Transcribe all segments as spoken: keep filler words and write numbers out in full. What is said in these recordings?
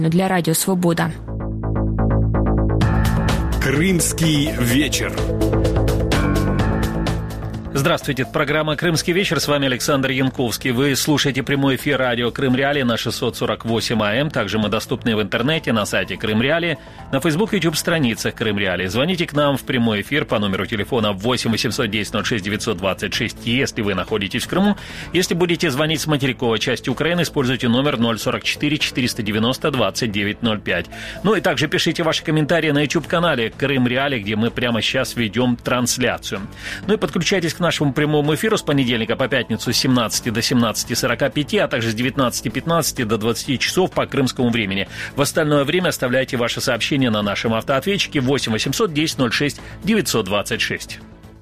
для Радио Свобода. Крымский вечер. Здравствуйте, это программа «Крымский вечер», с вами Александр Янковский. Вы слушаете прямой эфир радио «Крым Реалии» на шестьсот сорок восемь АМ. Также мы доступны в интернете на сайте «Крым Реалии», на Facebook и YouTube страницах «Крым Реалии». Звоните к нам в прямой эфир по номеру телефона восемь восемьсот десять ноль шесть девятьсот двадцать шесть, если вы находитесь в Крыму. Если будете звонить с материковой части Украины, используйте номер ноль сорок четыре четыреста девяносто двадцать девять ноль пять. Ну и также пишите ваши комментарии на YouTube-канале «Крым Реалии», где мы прямо сейчас ведем трансляцию. Ну и подключайтесь к нашему прямому эфиру с понедельника по пятницу с семнадцати до семнадцати сорока пяти, а также с девятнадцати пятнадцати до двадцати часов по крымскому времени. В остальное время оставляйте ваши сообщения на нашем автоответчике восемь восемьсот десять ноль шесть девятьсот двадцать шесть.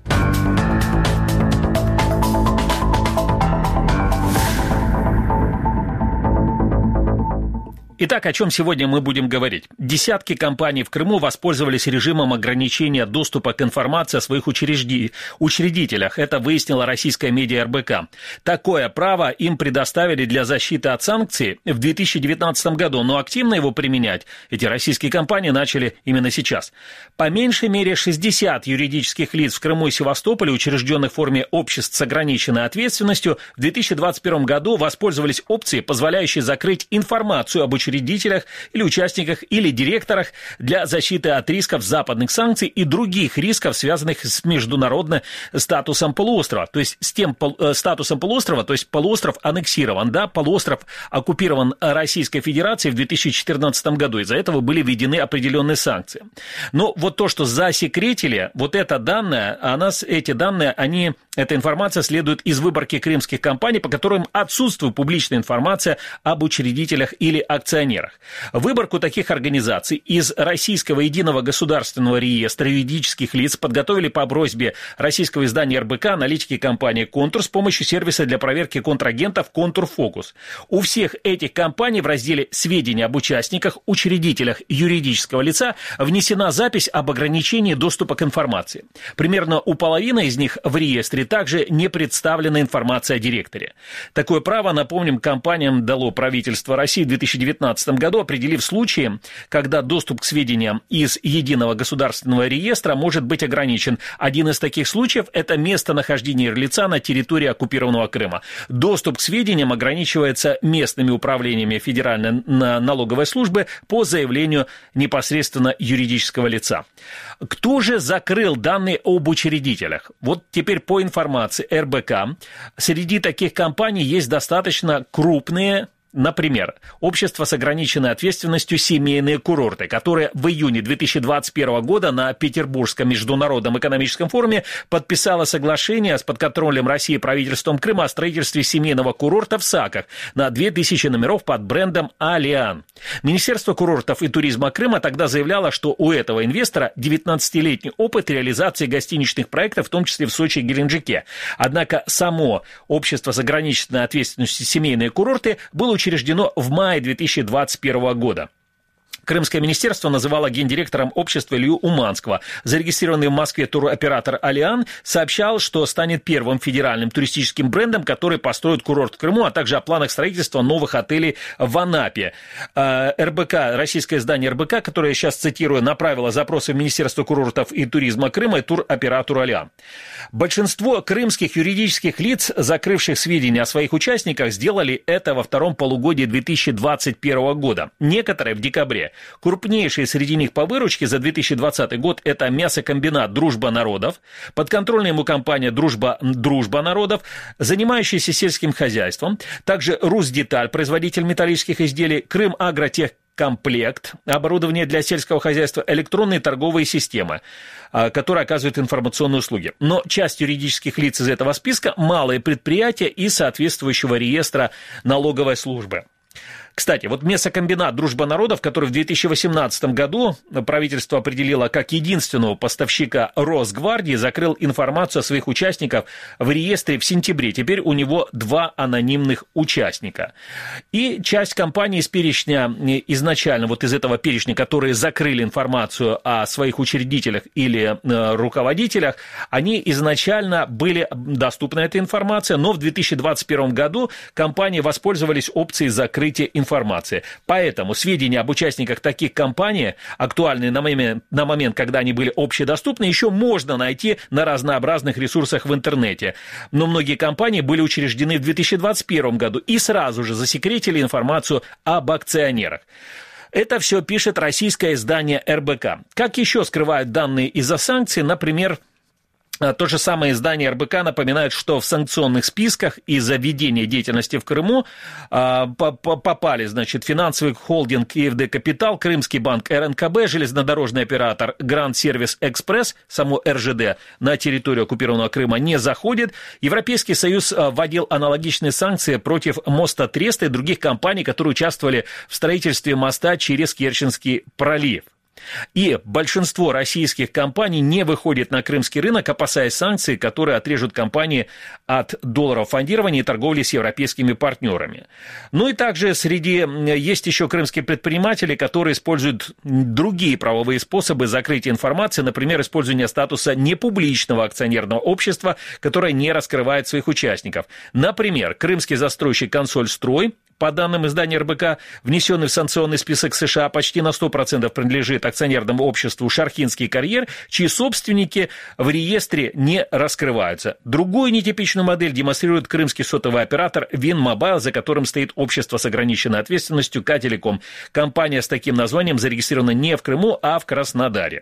Итак, о чем сегодня мы будем говорить? Десятки компаний в Крыму воспользовались режимом ограничения доступа к информации о своих учрежди... учредителях. Это выяснила российская медиа эр бэ ка. Такое право им предоставили для защиты от санкций в две тысячи девятнадцатом году, но активно его применять эти российские компании начали именно сейчас. По меньшей мере шестьдесят юридических лиц в Крыму и Севастополе, учрежденных в форме обществ с ограниченной ответственностью, в две тысячи двадцать первом году воспользовались опцией, позволяющей закрыть информацию об учреждениях учредителях или участниках или директорах для защиты от рисков западных санкций и других рисков, связанных с международным статусом полуострова. То есть с тем пол, э, статусом полуострова, то есть полуостров аннексирован, да, полуостров оккупирован Российской Федерацией в две тысячи четырнадцатом году. Из-за этого были введены определенные санкции. Но вот то, что засекретили, вот это данные, она, эти данные, они, эта информация следует из выборки крымских компаний, по которым отсутствует публичная информация об учредителях или акционерах. Выборку таких организаций из Российского единого государственного реестра юридических лиц подготовили по просьбе российского издания эр бэ ка аналитики компании «Контур» с помощью сервиса для проверки контрагентов «Контур Фокус». У всех этих компаний в разделе «Сведения об участниках, учредителях юридического лица» внесена запись об ограничении доступа к информации. Примерно у половины из них в реестре также не представлена информация о директоре. Такое право, напомним, компаниям дало правительство России в две тысячи девятнадцатом году, определив случаи, когда доступ к сведениям из единого государственного реестра может быть ограничен. Один из таких случаев – это местонахождение юрлица на территории оккупированного Крыма. Доступ к сведениям ограничивается местными управлениями Федеральной налоговой службы по заявлению непосредственно юридического лица. Кто же закрыл данные об учредителях? Вот теперь по информации эр бэ ка, среди таких компаний есть достаточно крупные. Например, общество с ограниченной ответственностью «Семейные курорты», которое в июне две тысячи двадцать первого года на Петербургском международном экономическом форуме подписало соглашение с подконтрольным России правительством Крыма о строительстве семейного курорта в Саках на две тысячи номеров под брендом «Алиан». Министерство курортов и туризма Крыма тогда заявляло, что у этого инвестора девятнадцатилетний опыт реализации гостиничных проектов, в том числе в Сочи и Геленджике. Однако само общество с ограниченной ответственностью «Семейные курорты» было учреждено в мае две тысячи двадцать первого года. Крымское министерство называло гендиректором общества Илью Уманского. Зарегистрированный в Москве туроператор «Алиан» сообщал, что станет первым федеральным туристическим брендом, который построит курорт в Крыму, а также о планах строительства новых отелей в Анапе. эр бэ ка, российское издание эр бэ ка, которое я сейчас цитирую, направило запросы в Министерство курортов и туризма Крыма и туроператору «Алиан». Большинство крымских юридических лиц, закрывших сведения о своих участниках, сделали это во втором полугодии две тысячи двадцать первого года. Некоторые в декабре. Крупнейшие среди них по выручке за две тысячи двадцатый год – это мясокомбинат «Дружба народов», подконтрольная ему компания «Дружба, Дружба народов», занимающаяся сельским хозяйством, также «Русдеталь», производитель металлических изделий, «Крымагротехкомплект», оборудование для сельского хозяйства, электронные торговые системы, которые оказывают информационные услуги. Но часть юридических лиц из этого списка – малые предприятия из соответствующего реестра налоговой службы. Кстати, вот мясокомбинат «Дружба народов», который в две тысячи восемнадцатом году правительство определило как единственного поставщика Росгвардии, закрыл информацию о своих участниках в реестре в сентябре. Теперь у него два анонимных участника. И часть компаний из перечня, изначально вот из этого перечня, которые закрыли информацию о своих учредителях или э, руководителях, они изначально были доступны эта информация, но в две тысячи двадцать первом году компании воспользовались опцией закрытия информации. информации. Поэтому сведения об участниках таких компаний, актуальные на момент, на момент, когда они были общедоступны, еще можно найти на разнообразных ресурсах в интернете. Но многие компании были учреждены в две тысячи двадцать первом году и сразу же засекретили информацию об акционерах. Это все пишет российское издание эр бэ ка. Как еще скрывают данные из-за санкций, например, то же самое издание эр бэ ка напоминает, что в санкционных списках из-за ведения деятельности в Крыму а, попали, значит, финансовый холдинг и эф дэ Капитал, Крымский банк эр эн ка бэ, железнодорожный оператор Гранд Сервис Экспресс, само эр жэ дэ на территорию оккупированного Крыма не заходит. Европейский Союз вводил аналогичные санкции против моста Треста и других компаний, которые участвовали в строительстве моста через Керченский пролив. И большинство российских компаний не выходит на крымский рынок, опасаясь санкций, которые отрежут компании от долларов фондирования и торговли с европейскими партнерами. Ну и также среди есть еще крымские предприниматели, которые используют другие правовые способы закрытия информации, например, использование статуса непубличного акционерного общества, которое не раскрывает своих участников. Например, крымский застройщик «Консольстрой», по данным издания эр бэ ка, внесенный в санкционный список США, почти на сто процентов принадлежит акционерному обществу «Шархинский карьер», чьи собственники в реестре не раскрываются. Другую нетипичную модель демонстрирует крымский сотовый оператор «Винмобайл», за которым стоит общество с ограниченной ответственностью «К-Телеком». Компания с таким названием зарегистрирована не в Крыму, а в Краснодаре.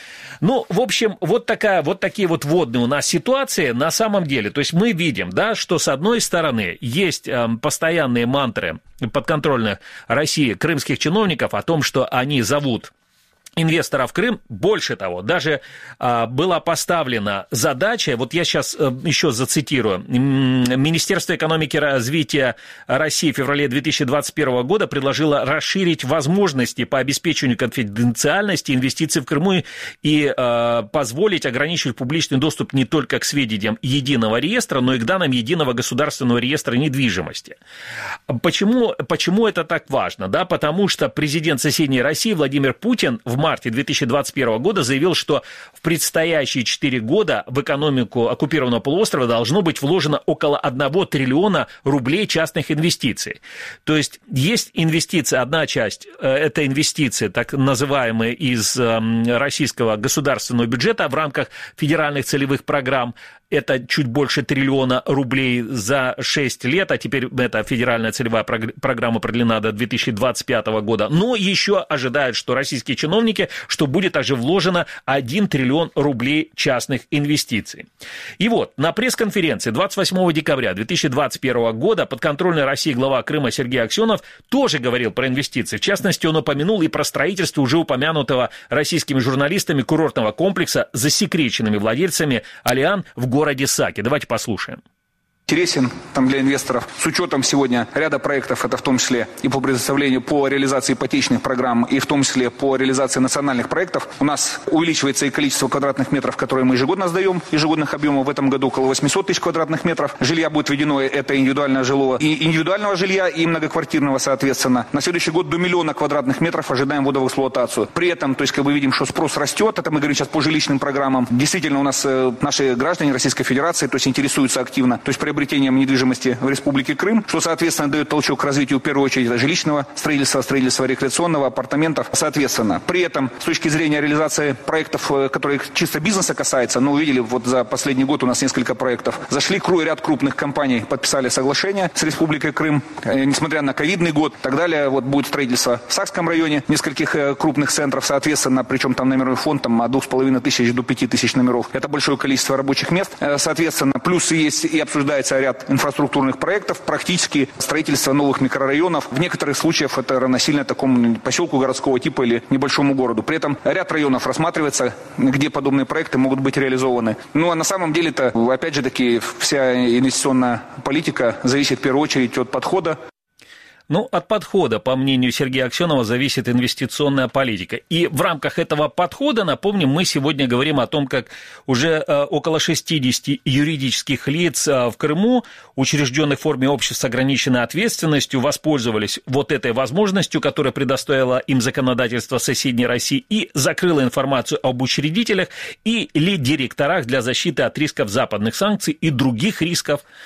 Ну, в общем, вот, такая, вот такие вот вводные у нас ситуации на самом деле. То есть мы видим, да, что с одной стороны есть э, постоянные мантры подконтрольных России крымских чиновников о том, что они зовут инвесторов в Крым. Больше того, даже а, была поставлена задача, вот я сейчас а, еще зацитирую, Министерство экономики и развития России в феврале две тысячи двадцать первого года предложило расширить возможности по обеспечению конфиденциальности инвестиций в Крыму и а, позволить ограничивать публичный доступ не только к сведениям единого реестра, но и к данным единого государственного реестра недвижимости. Почему, почему это так важно? Да, потому что президент соседней России Владимир Путин в марте две тысячи двадцать первого года заявил, что в предстоящие четыре года в экономику оккупированного полуострова должно быть вложено около одного триллиона рублей частных инвестиций. То есть есть инвестиции, одна часть, это инвестиции, так называемые из российского государственного бюджета в рамках федеральных целевых программ. Это чуть больше триллиона рублей за шесть лет, а теперь эта федеральная целевая программа продлена до две тысячи двадцать пятого года. Но еще ожидают, что российские чиновники, что будет также вложено один триллион рублей частных инвестиций. И вот, на пресс-конференции двадцать восьмого декабря две тысячи двадцать первого года подконтрольный России глава Крыма Сергей Аксенов тоже говорил про инвестиции. В частности, он упомянул и про строительство уже упомянутого российскими журналистами курортного комплекса с засекреченными владельцами Алиан в городе городе Саки. Давайте послушаем. Интересен там для инвесторов с учетом сегодня ряда проектов, это в том числе и по предоставлению, по реализации ипотечных программ, и в том числе по реализации национальных проектов. У нас увеличивается и количество квадратных метров, которые мы ежегодно сдаем, ежегодных объемов в этом году около восемьсот тысяч квадратных метров. Жилья будет введено, это индивидуальное жилого, и индивидуального жилья, и многоквартирного, соответственно. На следующий год до миллиона квадратных метров ожидаем ввода в эксплуатацию. При этом, то есть, как мы видим, что спрос растет, это мы говорим сейчас по жилищным программам. Действительно, у нас э, наши граждане Российской Федерации, то есть, интересуются активно, то есть, приобретением недвижимости в Республике Крым, что, соответственно, дает толчок к развитию, в первую очередь, жилищного строительства, строительства рекреационного, апартаментов, соответственно. При этом, с точки зрения реализации проектов, которые чисто бизнеса касаются, ну, увидели, вот за последний год у нас несколько проектов, зашли ряд крупных компаний, подписали соглашение с Республикой Крым, э, несмотря на ковидный год и так далее, вот будет строительство в Сакском районе, нескольких э, крупных центров, соответственно, причем там номерной фонд там, от двух с половиной тысяч до пяти тысяч номеров. Это большое количество рабочих мест, э, соответственно, плюс есть и обсуждается ряд инфраструктурных проектов, практически строительство новых микрорайонов. В некоторых случаях это равносильно такому поселку городского типа или небольшому городу. При этом ряд районов рассматривается, где подобные проекты могут быть реализованы. Ну а на самом деле-то, опять же таки, вся инвестиционная политика зависит в первую очередь от подхода. Ну, от подхода, по мнению Сергея Аксенова, зависит инвестиционная политика. И в рамках этого подхода, напомним, мы сегодня говорим о том, как уже э, около шестидесяти юридических лиц э, в Крыму, учрежденных в форме обществ с ограниченной ответственностью, воспользовались вот этой возможностью, которая предоставила им законодательство соседней России, и закрыла информацию об учредителях и или директорах для защиты от рисков западных санкций и других рисков.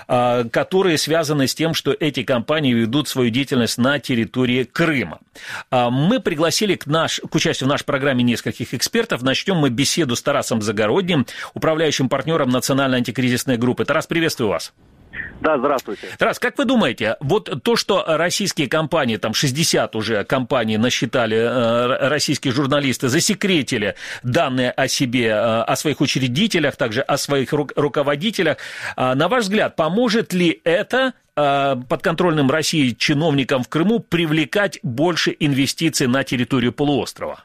которые связаны с тем, что эти компании ведут свою деятельность на территории Крыма. Мы пригласили к, наш, к участию в нашей программе нескольких экспертов. Начнем мы беседу с Тарасом Загородним, управляющим партнером Национальной антикризисной группы. Тарас, приветствую вас. Да, здравствуйте. Тарас, как вы думаете, вот то, что российские компании, там шестьдесят уже компаний насчитали, э, российские журналисты, засекретили данные о себе, э, о своих учредителях, также о своих ру- руководителях, э, на ваш взгляд, поможет ли это э, подконтрольным России чиновникам в Крыму привлекать больше инвестиций на территорию полуострова?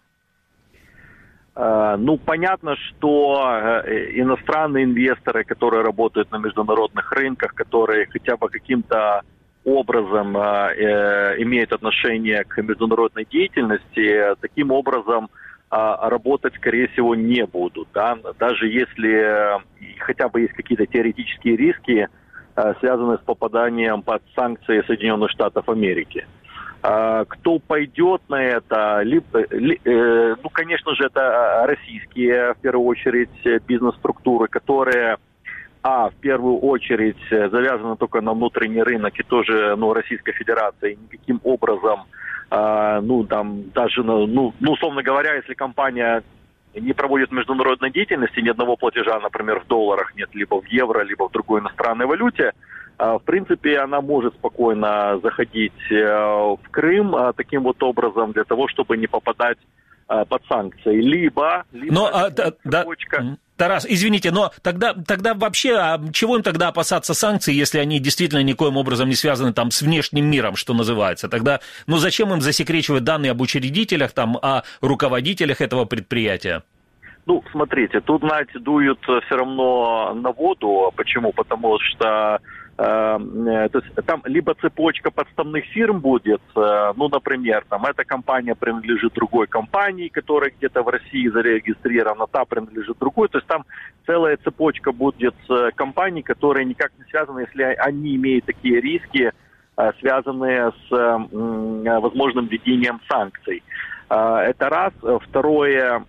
Ну, понятно, что иностранные инвесторы, которые работают на международных рынках, которые хотя бы каким-то образом имеют отношение к международной деятельности, таким образом работать, скорее всего, не будут. Да? Даже если хотя бы есть какие-то теоретические риски, связанные с попаданием под санкции Соединенных Штатов Америки. Кто пойдет на это, либо, ли, э, ну, конечно же, это российские, в первую очередь, бизнес-структуры, которые, а, в первую очередь, завязаны только на внутренний рынок и тоже, ну, Российской Федерации, никаким образом, э, ну, там, даже, ну, ну, условно говоря, если компания не проводит международной деятельности, ни одного платежа, например, в долларах нет, либо в евро, либо в другой иностранной валюте, в принципе, она может спокойно заходить в Крым таким вот образом для того, чтобы не попадать под санкции. Либо... либо но, а, да, Тарас, извините, но тогда, тогда вообще, а чего им тогда опасаться санкций, если они действительно никоим образом не связаны там с внешним миром, что называется? Тогда, ну зачем им засекречивать данные об учредителях, там, о руководителях этого предприятия? Ну, смотрите, тут, знаете, дуют все равно на воду. Почему? Потому что э, то есть, там либо цепочка подставных фирм будет, э, ну, например, там эта компания принадлежит другой компании, которая где-то в России зарегистрирована, та принадлежит другой. То есть там целая цепочка будет э, компаний, которые никак не связаны, если они имеют такие риски, э, связанные с э, возможным введением санкций. Э, это раз. Второе...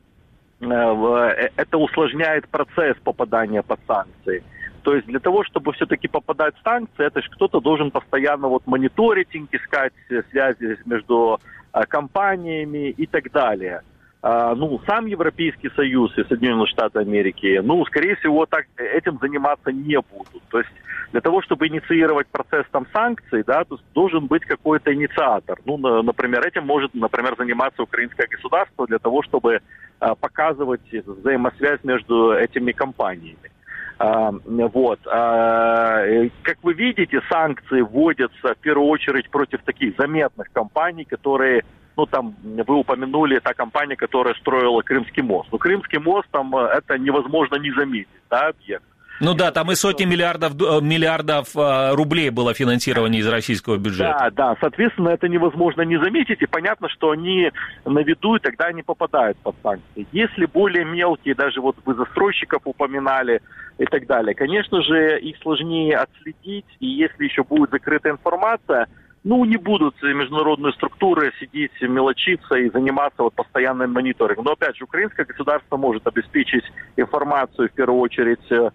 это усложняет процесс попадания под санкции. То есть для того, чтобы все-таки попадать в санкции, это же кто-то должен постоянно вот мониторить, искать связи между компаниями и так далее. Ну, сам Европейский Союз и Соединенные Штаты Америки, ну, скорее всего, так, этим заниматься не будут. То есть для того, чтобы инициировать процесс там санкций, да, то должен быть какой-то инициатор. Ну, например, этим может, например, заниматься украинское государство для того, чтобы а, показывать взаимосвязь между этими компаниями. А, вот. А, как вы видите, санкции вводятся в первую очередь против таких заметных компаний, которые... Ну, там, вы упомянули, та компания, которая строила Крымский мост. Ну, Крымский мост, там, это невозможно не заметить, да, объект. Ну да, там и сотни миллиардов, миллиардов рублей было финансирование из российского бюджета. Да, да, соответственно, это невозможно не заметить, и понятно, что они на виду, и тогда они попадают под санкции. Если более мелкие, даже вот вы застройщиков упоминали и так далее, конечно же, их сложнее отследить, и если еще будет закрыта информация, ну, не будут международные структуры сидеть, мелочиться и заниматься вот постоянным мониторингом. Но, опять же, украинское государство может обеспечить информацию, в первую очередь, э,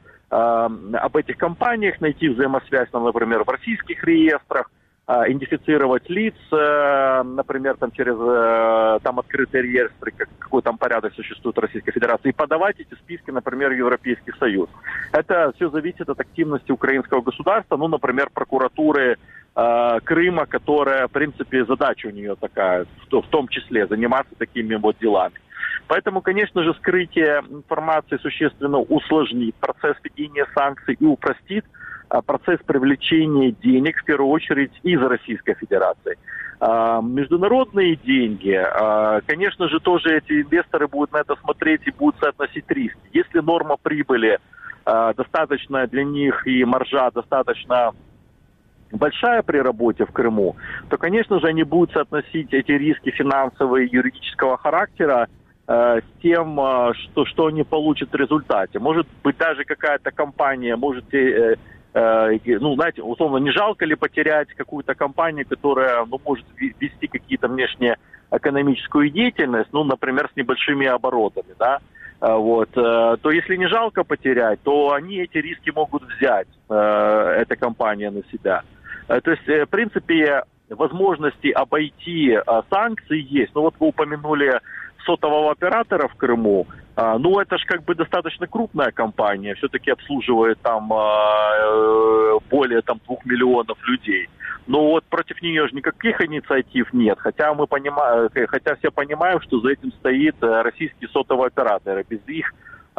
об этих компаниях, найти взаимосвязь, там, например, в российских реестрах, э, идентифицировать лиц, э, например, там, через э, там открытые реестры, как, какой там порядок существует в Российской Федерации, и подавать эти списки, например, в Европейский Союз. Это все зависит от активности украинского государства, ну, например, прокуратуры Крыма, которая, в принципе, задача у нее такая, в том числе заниматься такими вот делами. Поэтому, конечно же, скрытие информации существенно усложнит процесс введения санкций и упростит процесс привлечения денег, в первую очередь, из Российской Федерации. Международные деньги, конечно же, тоже эти инвесторы будут на это смотреть и будут соотносить риски. Если норма прибыли достаточно для них и маржа достаточно большая при работе в Крыму, то, конечно же, они будут соотносить эти риски финансового и юридического характера э, с тем, э, что, что они получат в результате. Может быть, даже какая-то компания, можете, э, э, ну, знаете, условно, не жалко ли потерять какую-то компанию, которая, ну, может вести какие-то внешнеэкономическую деятельность, ну, например, с небольшими оборотами, да, вот, то если не жалко потерять, то они эти риски могут взять. эта компания на себя. То есть, в принципе, возможности обойти санкции есть. Ну вот вы упомянули сотового оператора в Крыму. Ну, это же как бы достаточно крупная компания, все-таки обслуживает там более там, двух миллионов людей. Но вот против нее же никаких инициатив нет, хотя мы понимаем, хотя все понимаем, что за этим стоит российские сотовые операторы. Без их,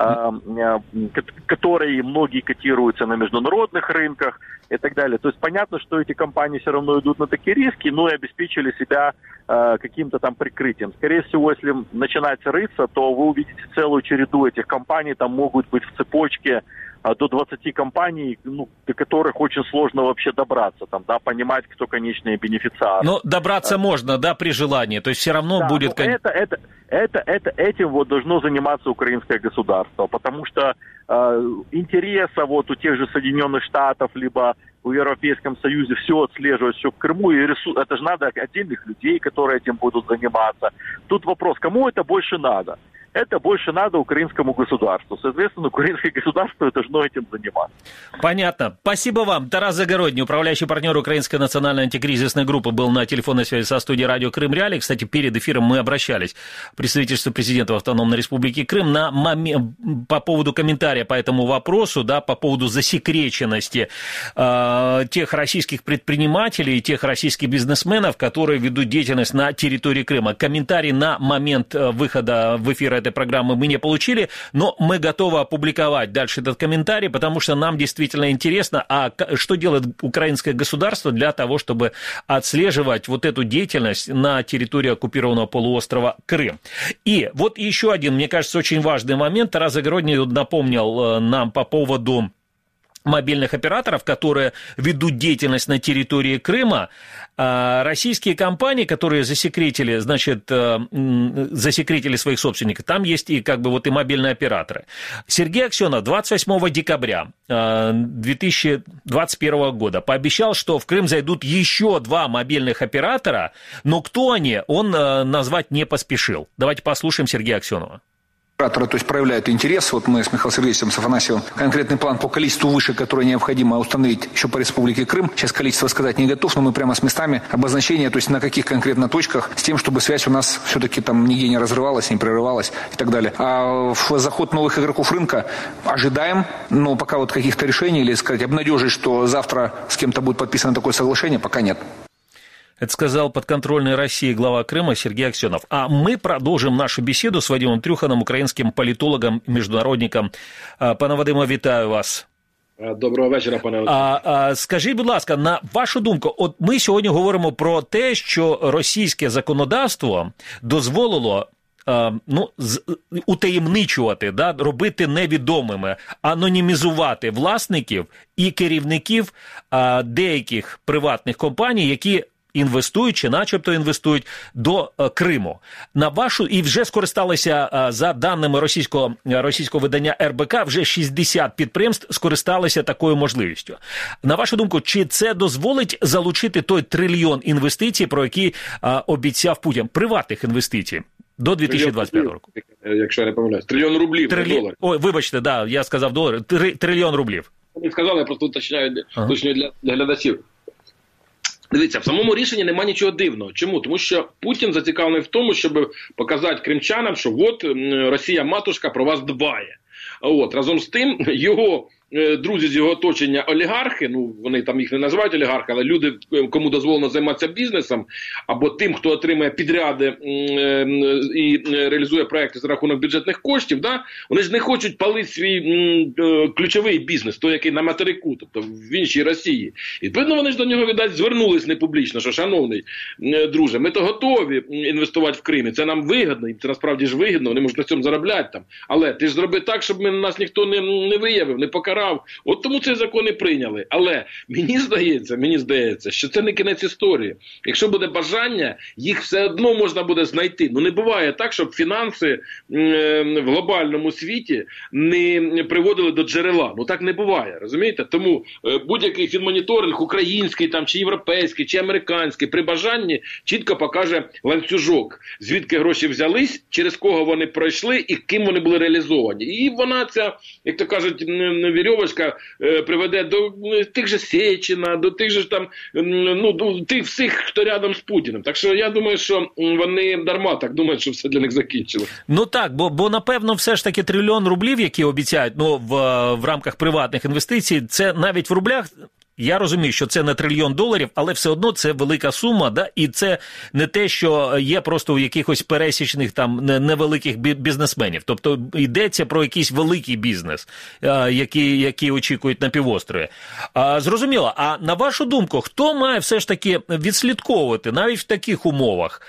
которые многие котируются на международных рынках и так далее. То есть понятно, что эти компании все равно идут на такие риски, но и обеспечили себя каким-то там прикрытием. Скорее всего, если начинать рыться, то вы увидите целую череду этих компаний, там могут быть в цепочке до двадцати компаний, ну, до которых очень сложно вообще добраться, там, да, понимать, кто конечные бенефициары. Но добраться а, можно, да, при желании, то есть все равно да, будет... Это, это, это, это, этим вот должно заниматься украинское государство, потому что э, интереса вот у тех же Соединенных Штатов, либо в Европейском Союзе все отслеживать, все в Крыму, и ресурс, это же надо отдельных людей, которые этим будут заниматься. Тут вопрос, кому это больше надо? Это больше надо украинскому государству. Соответственно, украинское государство должно этим заниматься. Понятно. Спасибо вам. Тарас Загородний, управляющий партнер Украинской национальной антикризисной группы, был на телефонной связи со студией радио Крым Реалии. Кстати, перед эфиром мы обращались в представительство президента в Автономной Республике Крым на момент, по поводу комментария по этому вопросу, да, по поводу засекреченности э, тех российских предпринимателей и тех российских бизнесменов, которые ведут деятельность на территории Крыма. Комментарий на момент выхода в эфир этой программы мы не получили, но мы готовы опубликовать дальше этот комментарий, потому что нам действительно интересно, а что делает украинское государство для того, чтобы отслеживать вот эту деятельность на территории оккупированного полуострова Крым. И вот еще один, мне кажется, очень важный момент. Тарас Загородний напомнил нам по поводу мобильных операторов, которые ведут деятельность на территории Крыма. Российские компании, которые засекретили, значит, засекретили своих собственников, там есть и как бы вот и мобильные операторы. Сергей Аксенов двадцать восьмого декабря две тысячи двадцать первого года пообещал, что в Крым зайдут еще два мобильных оператора, но кто они, он назвать не поспешил. Давайте послушаем Сергея Аксенова. То есть проявляют интерес. Вот мы с Михаилом Сергеевичем с Афанасьевым конкретный план по количеству вышек, которые необходимо установить еще по Республике Крым. Сейчас количество сказать не готов, но мы прямо с местами обозначения, то есть на каких конкретно точках, с тем, чтобы связь у нас все-таки там нигде не разрывалась, не прерывалась и так далее. А в заход новых игроков рынка ожидаем, но пока вот каких-то решений или, сказать, обнадежить, что завтра с кем-то будет подписано такое соглашение, пока нет. Это сказал подконтрольной России глава Крыма Сергей Аксенов. А мы продолжим нашу беседу с Вадимом Трюханом, украинским політологом, міжнародником. Пане Вадиме, вітаю вас. Доброго вечора, пане Олексій. А, а, скажіть, будь ласка, на вашу думку, от ми сьогодні говоримо про те, що російське законодавство дозволило ну, утаємничувати, да, робити невідомими, анонімізувати власників і керівників а, деяких приватних компаній, які інвестують чи начебто інвестують до Криму. На вашу, і вже скористалися, за даними російського, російського видання ер бе ка, вже шістдесят підприємств скористалися такою можливістю. На вашу думку, чи це дозволить залучити той трильйон інвестицій, про які а, обіцяв Путін, приватних інвестицій, до дві тисячі двадцять п'ятого року? Якщо я не помиляюсь. Трильйон рублів, Трилі... не доларів. Ой, вибачте, да, я сказав долари. Три... Трильйон рублів. Не сказали, я просто уточняю, ага. уточняю для, для глядачів. Дивіться, в самому рішенні немає нічого дивного. Чому? Тому що Путін зацікавлений в тому, щоб показати кримчанам, що от Росія-матушка про вас дбає. От, разом з тим, його друзі з його оточення олігархи, ну вони там їх не називають олігархи, але люди, кому дозволено займатися бізнесом, або тим, хто отримує підряди і реалізує проекти за рахунок бюджетних коштів, да, вони ж не хочуть палити свій ключовий бізнес, той, який на материку, тобто в іншій Росії. І відповідно вони ж до нього, видать, звернулись не публічно, що, шановний друже, ми то готові інвестувати в Кримі, це нам вигідно, і це насправді ж вигідно, вони можуть на цьому заробляти там, але ти ж зроби так, щоб нас ніхто не, не виявив, не покарав. От тому цей закон і прийняли. Але мені здається, мені здається, що це не кінець історії. Якщо буде бажання, їх все одно можна буде знайти. Ну не буває так, щоб фінанси в глобальному світі не приводили до джерела. Ну так не буває, розумієте? Тому будь-який фінмоніторинг, український там, чи європейський, чи американський, при бажанні чітко покаже ланцюжок, звідки гроші взялись, через кого вони пройшли і ким вони були реалізовані. І вона ця, як то кажуть, вірьовка Верьовочка е, приведе до тих же Сєчина, до тих же там, ну, до тих всіх, хто рядом з Путіним. Так що я думаю, що вони дарма так думають, що все для них закінчилось. Ну так, бо, бо напевно все ж таки трильйон рублів, які обіцяють, ну, в, в рамках приватних інвестицій, це навіть в рублях. Я розумію, що це не трильйон доларів, але все одно це велика сума, да? І це не те, що є просто у якихось пересічних там невеликих бізнесменів. Тобто йдеться про якийсь великий бізнес, який, який очікують на півострові. А, зрозуміло, а на вашу думку, хто має все ж таки відслідковувати навіть в таких умовах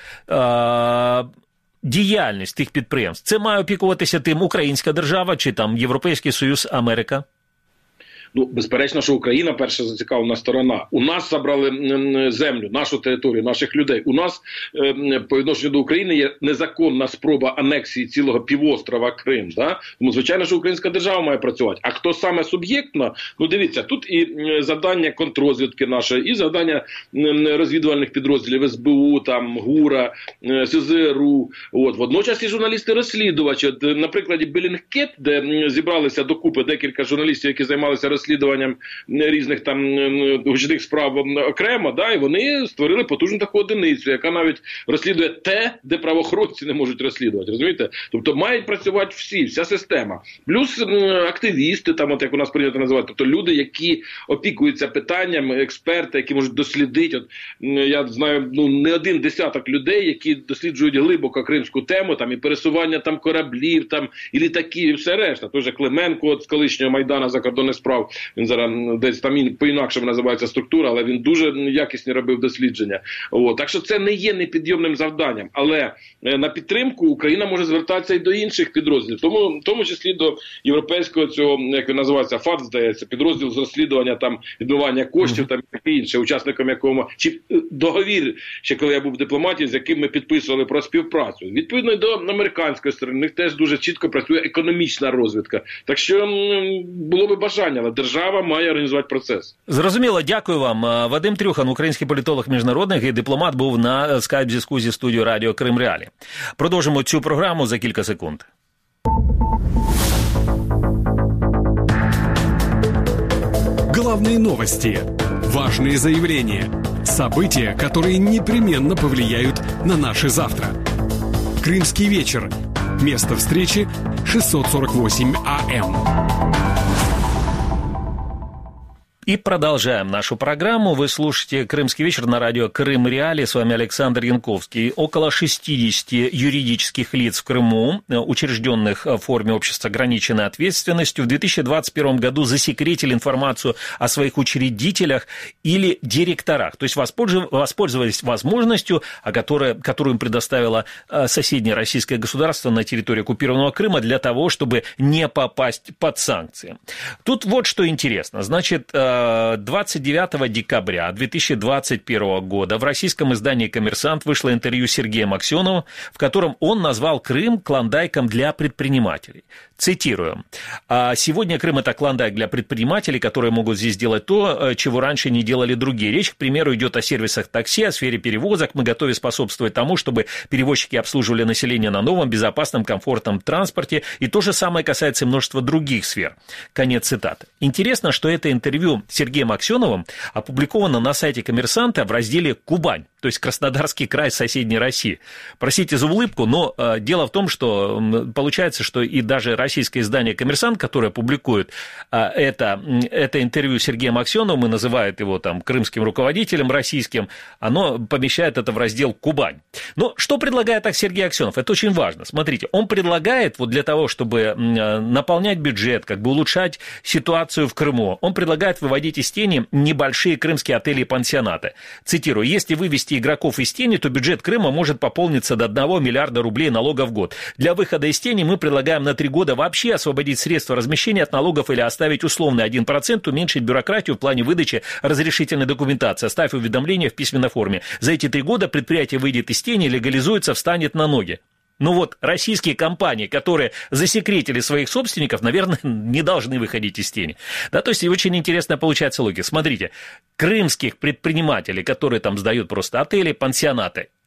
а, діяльність тих підприємств? Це має опікуватися тим українська держава чи там Європейський Союз, Америка? Ну, безперечно, що Україна перша зацікавлена сторона. У нас забрали землю, нашу територію, наших людей. У нас по відношенню до України є незаконна спроба анексії цілого півострова Крим. Да? Тому, звичайно, що українська держава має працювати. А хто саме суб'єктно? Ну, дивіться, тут і завдання контррозвідки нашої, і завдання розвідувальних підрозділів ес бе у, там, ГУРа, ес зе ер у. От. Водночас і журналісти-розслідувачі. На прикладі Белінгкет, де зібралися докупи декілька журналістів, які займалися розслідуванням розслідуванням різних там гучних справ окремо, да, і вони створили потужну таку одиницю, яка навіть розслідує те, де правоохоронці не можуть розслідувати, розумієте? Тобто мають працювати всі, вся система. Плюс активісти, там, от як у нас прийнято називати, тобто люди, які опікуються питанням, експерти, які можуть дослідити. От, я знаю, ну, не один десяток людей, які досліджують глибоко кримську тему, там, і пересування там кораблів, там, і літаків, і все решта. Той же Клименко от, з колишнього Майдану закордонних справ, він зараз десь там по-інакшому називається структура, але він дуже якісні робив дослідження. О, так що це не є непідйомним завданням. Але на підтримку Україна може звертатися і до інших підрозділів. Тому, в тому числі до європейського цього, як він називається, ФАТ, здається, підрозділ з розслідування там відмивання коштів, там і інше, учасником якого, чи договір, ще коли я був в дипломатії, з яким ми підписували про співпрацю. Відповідно до американської сторони, в них теж дуже чітко працює економічна розвідка. Так що було би бажання, але держава має організувати процес. Зрозуміло, дякую вам. Вадим Трюхан, український політолог міжнародних і дипломат, був на скайп-зв'язку зі студією Радіо Крим Реалі. Продовжимо цю програму за кілька секунд. Главные новости, важные заявления, события, которые непременно повлияют на наше завтра. Крымский вечер. Место встречи шестьсот сорок восемь А М. И продолжаем нашу программу. Вы слушаете «Крымский вечер» на радио «Крым Реали». С вами Александр Янковский. Около шестидесяти юридических лиц в Крыму, учрежденных в форме общества с ограниченной ответственностью, в две тысячи двадцать первом году засекретили информацию о своих учредителях или директорах. То есть воспользовались возможностью, которую, которую им предоставило соседнее российское государство на территории оккупированного Крыма для того, чтобы не попасть под санкции. Тут вот что интересно. Значит, двадцать девятого декабря две тысячи двадцать первого года в российском издании «Коммерсант» вышло интервью Сергея Максенова, в котором он назвал Крым клондайком для предпринимателей. Цитирую. «Сегодня Крым – это клондайк для предпринимателей, которые могут здесь делать то, чего раньше не делали другие. Речь, к примеру, идет о сервисах такси, о сфере перевозок. Мы готовы способствовать тому, чтобы перевозчики обслуживали население на новом, безопасном, комфортном транспорте. И то же самое касается множества других сфер». Конец цитаты. Интересно, что это интервью Сергеем Аксеновым опубликовано на сайте «Коммерсанта» в разделе «Кубань», то есть Краснодарский край соседней России. Простите за улыбку, но э, дело в том, что э, получается, что и даже российское издание «Коммерсант», которое публикует э, это, это интервью с Сергеем Аксеновым и называет его там крымским руководителем российским, оно помещает это в раздел «Кубань». Но что предлагает так Сергей Аксенов? Это очень важно. Смотрите, он предлагает вот для того, чтобы э, наполнять бюджет, как бы улучшать ситуацию в Крыму, он предлагает выводить из тени небольшие крымские отели и пансионаты. Цитирую, если вывести игроков из тени, то бюджет Крыма может пополниться до одного миллиарда рублей налога в год. Для выхода из тени мы предлагаем на три года вообще освободить средства размещения от налогов или оставить условный один процент, уменьшить бюрократию в плане выдачи разрешительной документации, оставив уведомления в письменной форме. За эти три года предприятие выйдет из тени, легализуется, встанет на ноги. Ну вот, российские компании, которые засекретили своих собственников, наверное, не должны выходить из тени. Да, то есть очень интересная получается логика. Смотрите, крымских предпринимателей, которые там сдают просто отели, пансионаты,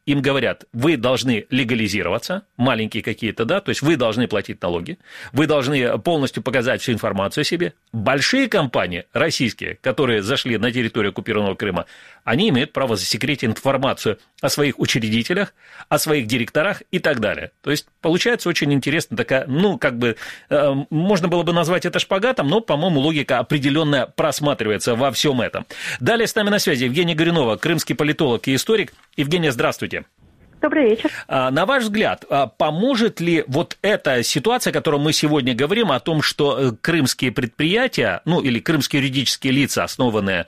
им говорят, вы должны легализироваться, маленькие какие-то, да, то есть вы должны платить налоги, вы должны полностью показать всю информацию о себе. Большие компании, российские, которые зашли на территорию оккупированного Крыма, они имеют право засекретить информацию о своих учредителях, о своих директорах и так далее. То есть получается очень интересно такая, ну, как бы, э, можно было бы назвать это шпагатом, но, по-моему, логика определенная просматривается во всем этом. Далее с нами на связи Евгения Горюнова, крымский политолог и историк. Евгения, здравствуйте. Добрый вечер. На ваш взгляд, поможет ли вот эта ситуация, о которой мы сегодня говорим, о том, что крымские предприятия, ну или крымские юридические лица, основанные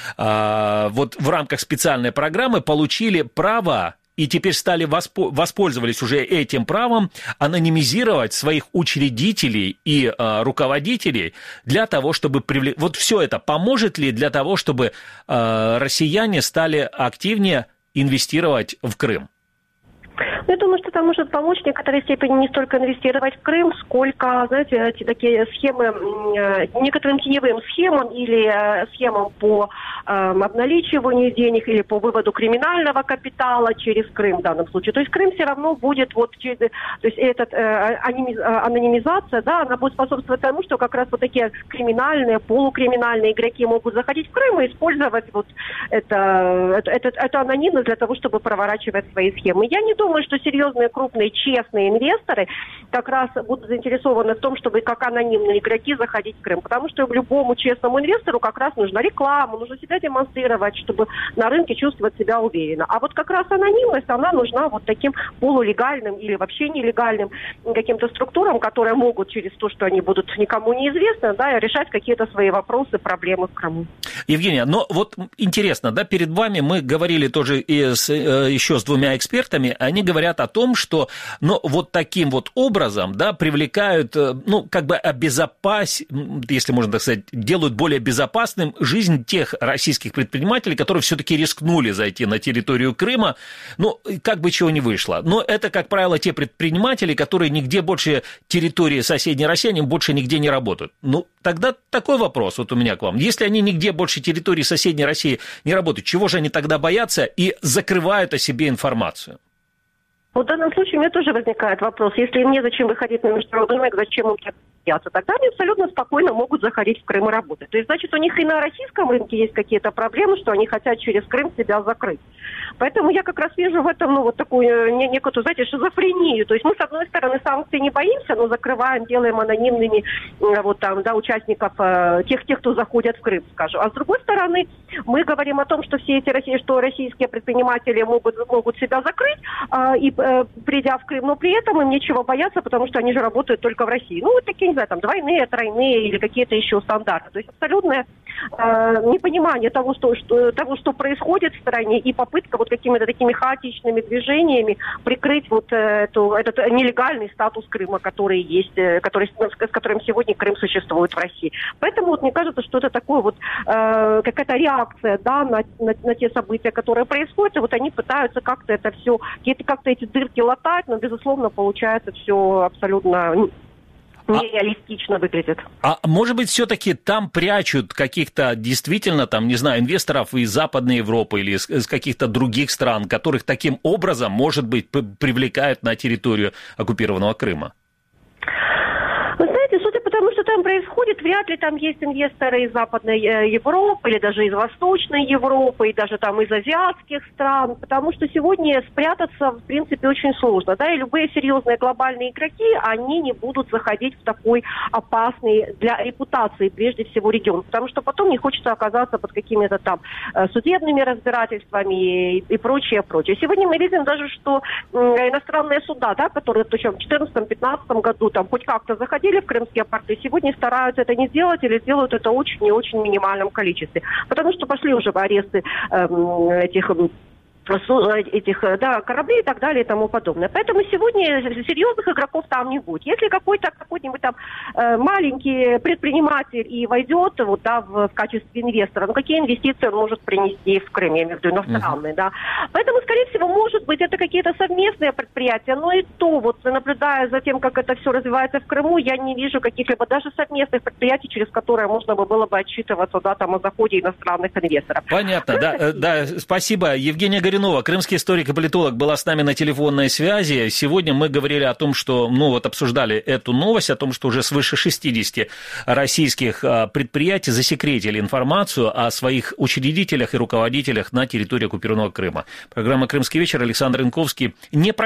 вот в рамках специальной программы, получили право и теперь стали воспо- воспользовались уже этим правом анонимизировать своих учредителей и э, руководителей для того, чтобы привлечь... Вот все это поможет ли для того, чтобы э, россияне стали активнее инвестировать в Крым? Я думаю, что это может помочь в некоторой степени не столько инвестировать в Крым, сколько, знаете, эти такие схемы, некоторым теневым схемам или схемам по э, обналичиванию денег или по выводу криминального капитала через Крым в данном случае. То есть Крым все равно будет, вот, через, то есть этот, э, анонимизация, да, она будет способствовать тому, что как раз вот такие криминальные, полукриминальные игроки могут заходить в Крым и использовать вот это, это, это, это анонимность для того, чтобы проворачивать свои схемы. Я не думаю, что серьезные, крупные, честные инвесторы как раз будут заинтересованы в том, чтобы как анонимные игроки заходить в Крым. Потому что любому честному инвестору как раз нужна реклама, нужно себя демонстрировать, чтобы на рынке чувствовать себя уверенно. А вот как раз анонимность, она нужна вот таким полулегальным или вообще нелегальным каким-то структурам, которые могут через то, что они будут никому неизвестны, да, решать какие-то свои вопросы, проблемы в Крыму. Евгения, но вот интересно, да, перед вами мы говорили тоже и с, еще с двумя экспертами, они говорят о том, что, ну, вот таким вот образом, да, привлекают, ну, как бы обезопасить, если можно так сказать, делают более безопасным жизнь тех российских предпринимателей, которые все-таки рискнули зайти на территорию Крыма, ну, как бы чего не вышло. Но это, как правило, те предприниматели, которые нигде больше территории соседней России, они больше нигде не работают. Ну, тогда такой вопрос вот у меня к вам. Если они нигде больше территории соседней России не работают, чего же они тогда боятся и закрывают о себе информацию? В данном случае у меня тоже возникает вопрос, если им незачем выходить на международный рынок, зачем им так бояться? Тогда они абсолютно спокойно могут заходить в Крым и работать. То есть, значит, у них и на российском рынке есть какие-то проблемы, что они хотят через Крым себя закрыть. Поэтому я как раз вижу в этом, ну, вот такую некую, знаете, шизофрению. То есть мы, с одной стороны, санкций не боимся, но закрываем, делаем анонимными вот там, да, участников, тех, тех, кто заходит в Крым, скажем. А с другой стороны, мы говорим о том, что все эти, что российские предприниматели могут, могут себя закрыть, и придя в Крым, но при этом им нечего бояться, потому что они же работают только в России. Ну, вот такие, не знаю, там, двойные, тройные или какие-то еще стандарты. То есть абсолютное э, непонимание того что, что, того, что происходит в стране, и попытка вот какими-то такими хаотичными движениями прикрыть вот эту, этот нелегальный статус Крыма, который есть, который, с которым сегодня Крым существует в России. Поэтому вот мне кажется, что это такое вот э, какая-то реакция, да, на, на, на те события, которые происходят, и вот они пытаются как-то это все, как-то эти дырки латать, но, безусловно, получается все абсолютно нереалистично выглядит. А, а может быть, все-таки там прячут каких-то действительно, там, не знаю, инвесторов из Западной Европы или из, из каких-то других стран, которых таким образом, может быть, привлекают на территорию оккупированного Крыма? Вы знаете, судя по тому, что там происходит, вряд ли там есть инвесторы из Западной Европы или даже из Восточной Европы, и даже там из азиатских стран, потому что сегодня спрятаться, в принципе, очень сложно. Да, и любые серьезные глобальные игроки, они не будут заходить в такой опасный для репутации, прежде всего, регион, потому что потом не хочется оказаться под какими-то там судебными разбирательствами и, и прочее, прочее. Сегодня мы видим даже, что иностранные суда, да, которые в две тысячи четырнадцатом-пятнадцатом году там хоть как-то заходили в крымские порты, сегодня стараются это не сделать или делают это очень и очень минимальном количестве. Потому что пошли уже аресты эм, этих... этих, да, кораблей и так далее и тому подобное. Поэтому сегодня серьезных игроков там не будет. Если какой-то какой-нибудь там э, маленький предприниматель и войдет вот, да, в, в качестве инвестора, ну какие инвестиции он может принести в Крым, я имею в виду иностранные, uh-huh. да. Поэтому, скорее всего, может быть, это какие-то совместные предприятия, но и то, вот наблюдая за тем, как это все развивается в Крыму, я не вижу каких-либо даже совместных предприятий, через которые можно было бы отчитываться, да, там, о заходе иностранных инвесторов. Понятно, да, да, спасибо. Евгения Горюнова, Блинова, крымский историк и политолог, была с нами на телефонной связи. Сегодня мы говорили о том, что, ну вот обсуждали эту новость, о том, что уже свыше шестидесяти российских предприятий засекретили информацию о своих учредителях и руководителях на территории оккупированного Крыма. Программа «Крымский вечер», Александр Янковский. Не